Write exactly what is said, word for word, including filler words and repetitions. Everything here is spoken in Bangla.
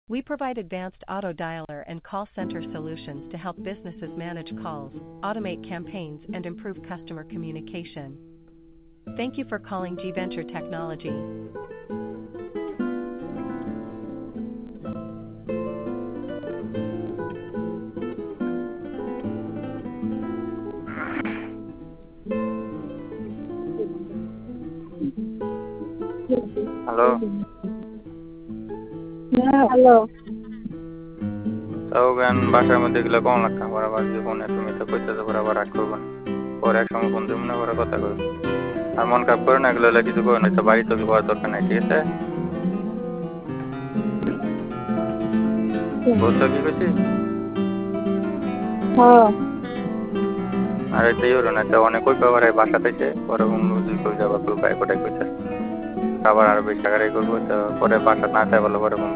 We provide advanced auto dialer and call center solutions to help businesses manage calls, automate campaigns, and improve customer communication. Thank you for calling G Venture Technology. Hello. হ্যাঁ হ্যালো। তাও গান বাসার মধ্যে গেলে কম লাগতাম বরাবর যে ফোনে তুমি তো কইতেছো বরাবর রাগ করবো না পরে এক সময় ফোন দিব না পরে কথা কই আর মন খারাপ করে না এগুলো হলে কিছু করে না তো বাড়ি তো যাওয়ার দরকার নাই ঠিক আছে বুঝছো কি করছি হ্যাঁ আর এটা ইউরো না তো অনেক ওই পাওয়ার বাসা থেকে পরে অন্য দুই কই যাবা কেউ বাইক ওটাই কইছে আবার আরো বেশি টাকারই করবো তো পরে বাসা না চাই ভালো পরে ফোন